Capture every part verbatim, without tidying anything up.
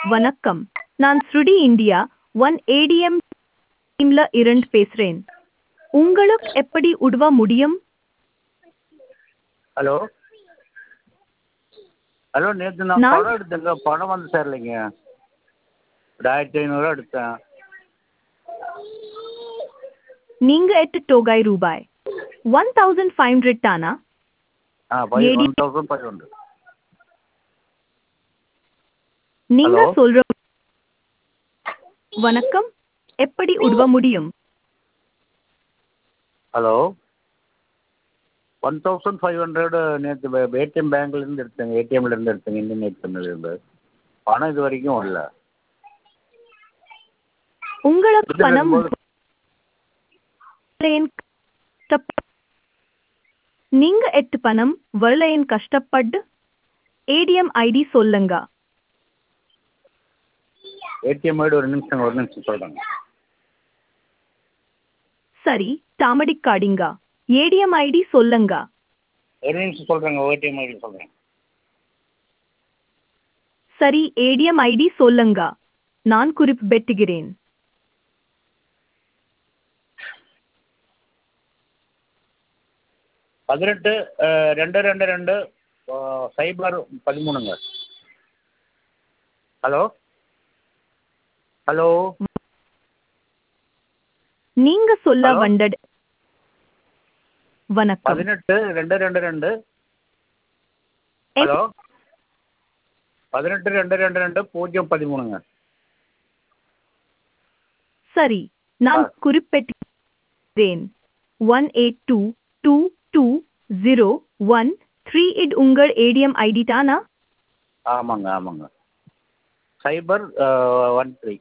வணக்கம், நான் ஸ்ருடி India one ATM டீம்ல இருந்து பேசுறேன். உங்களுக்கு எப்படி உதவ முடியும்? ஹலோ ஹலோ நேற்று நான் நான் பணம் எடுத்தேங்க, பணம் வந்து சேரலைங்க. ஒரு ஆயிரத்தி ஐநூறுரூவா எடுத்தேன். நீங்க எட்டு தொகை ரூபாய் ஒன் தௌசண்ட் ஃபைவ் ஹண்ட்ரட் தானா? ஆ five eighty one thousand five hundred. நீங்க ஹலோ சொல்ற வணக்கம், எப்படி உதவ முடியும்? Hello one thousand five hundred நேற்று ஏடிஎம் பேங்க்லேருந்து எடுத்தேங்க, ஏடிஎம்லேருந்து எடுத்தேங்க, இந்தியன் ஏடிஎம்லேருந்து. பணம் இது வரைக்கும் வரல. உங்களுக்கு எடுத்துட்டு பணம் இருக்கும்போது வரலையேன்னு கஷ்டப்ப- நீங்க எட்டு பணம் வரலையேன்னு கஷ்டப்பட்டு ஏடிஎம் ஐடி சொல்லுங்க. ஏடிஎம் ஐடி ஒரு நிமிஷம் ஒரு நிமிஷம் சொல்கிறேங்க. சரி, தாமடிக்காதீங்க. ஏடிஎம் ஐடி சொல்லுங்க. ஒரு நிமிஷம் சொல்கிறேங்க, ஏடிஎம் ஐடி சொல்கிறேன். சரி, ஏடிஎம் ஐடி சொல்லுங்க. நான் குறிப்பிட்டுகிறேன். பதினெட்டு ரெண்டு ரெண்டு ரெண்டு சைபர் பதிமூணுங்க. ஹலோ ஹலோ நீங்க சொல்ல ஹலோ வந்தது வணக்கம். பதினெட்டு ரெண்டு ரெண்டு ரெண்டு ஹலோ பதினெட்டு ரெண்டு ரெண்டு ரெண்டு பூஜ்ஜியம் பதிமூணுங்க. சரி, ஆ நான் குறிப்பிட்டுகிறேன். One eight two two two zero one three இது உங்கள் ஏடிஎம் ஐடி தானா? ஆமாங்க ஆமாங்க. சைபர் ஒன் த்ரீ.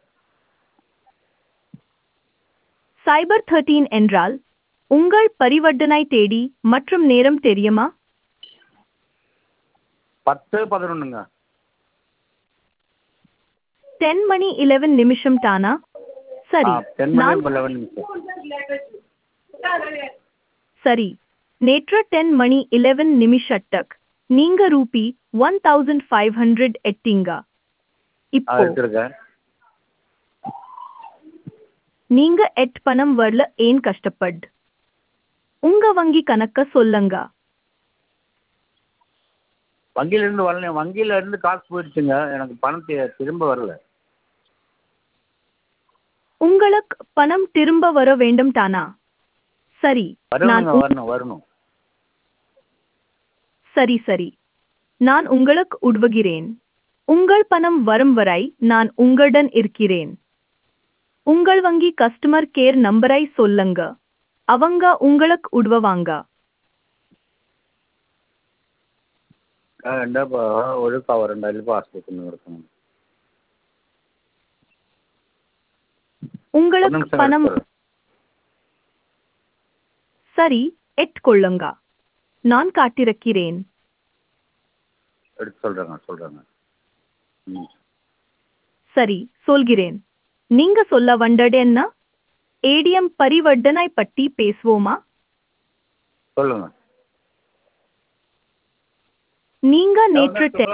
சைபர் தேர்ட்டீன் என்றால் உங்கள் பரிவர்த்தனை தேதி மற்றும் நேரம் தெரியுமா? பத்து பதினொன்றுங்க. டென் மணி eleven நிமிஷம் தானா? ஆ சரி, டென் மணி நான் லெவன் நிமிஷம். சரி, நேற்று டென் மணி eleven நிமிஷத்துக்கு நீங்க rupee one thousand five hundred எட்டீங்க. ஆ இப்போ எடுத்துருக்கேன். நீங்க எட் பணம் வரல ஏன் கஷ்டப்பட் உங்க வங்கி கணக்க சொல்லுங்க. வங்கியிலேருந்து வரல, வங்கியிலேருந்து காசு போயிடுச்சுங்க, எனக்கு பணம் தி- திரும்ப வரல. உங்களுக்கு பணம் திரும்ப வர வேண்டும் தானா? சரி, நான் வரணுங்க உங்- வரணும் வரணும். சரி சரி, நான் உங்களுக்கு உதவுகிறேன். உங்கள் பணம் வரும் வரை நான் உங்களுடன் இருக்கிறேன். உங்கள் வங்கி கஸ்டமர் கேர் நம்பரை சொல்லுங்க. அவங்க உங்களுக்கு உதவுவாங்க. ஆ ரெண்டா ஒழுக்கா ஒரு ரெண்டாயிரம் பாஸ்புக் ஒன்று இருக்கணும். ஒரு உங்களுக்கு நிமிஷம் பணம் எடுத்துறேன். சரி, எட்கொள்ளுங்க. நான் காட்டிருக்கிறேன். எடுத்து சொல்கிறேங்க சொல்கிறேங்க. ம் சரி, சொல்கிறேன். நீங்க சொல்ல வந்தது என்ன? ஏடிஎம் பரிவர்த்தனை பற்றி பேசுவோமா? சொல்லுங்கள். நீங்க நேற்று டென்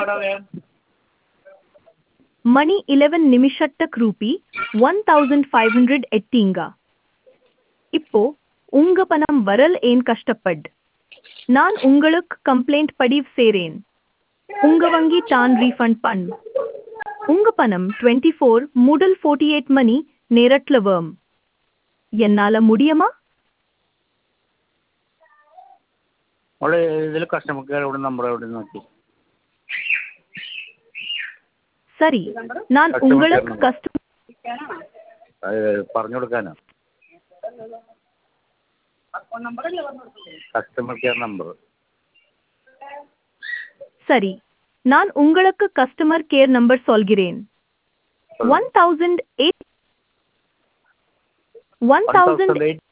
மணி eleven நிமிஷத்துக்கு rupee one thousand five hundred எட்டீங்க. இப்போ உங்க பணம் வரல் ஏன் கஷ்டப்பட் நான் உங்களுக்கு கம்ப்ளைண்ட் பதிவு செய்றேன். உங்க வங்கி தான் ரீஃபண்ட் பண் உங்க பணம் டுவெண்ட்டி ஃபோர் முதல் ஃபோர்ட்டி எயிட் மணி நேரத்துல வரும். என்னால முடியுமா? അവള് ഇതിൽ കസ്റ്റമർ കെയർ ഇവിടെ നമ്പർ എവിടെ നോക്കി சரி, நான் കസ്റ്റമർ കെയർ உங்களுக்கு നമ്പർ கஸ்டம் അത് പറഞ്ഞു കൊടുക്കാനാ. Customer care number. சரி, நான் உங்களுக்கு கஸ்டமர் கேர் நம்பர் சொல்கிறேன். One thousand eight one one thousand thousand eight.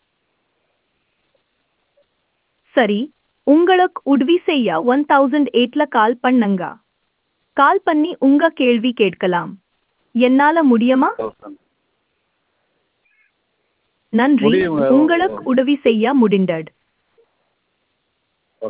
சரி, உங்களுக்கு உதவி செய்ய ஒன் தௌசண்ட் எயிட்ல கால் பண்ணுங்க. கால் பண்ணி உங்க கேள்வி கேட்கலாம். என்னால முடியுமா? தௌசண்ட் நன்றி, முடியுங்க. உங்களுக்கு உதவி செய்ய முடிந்தது.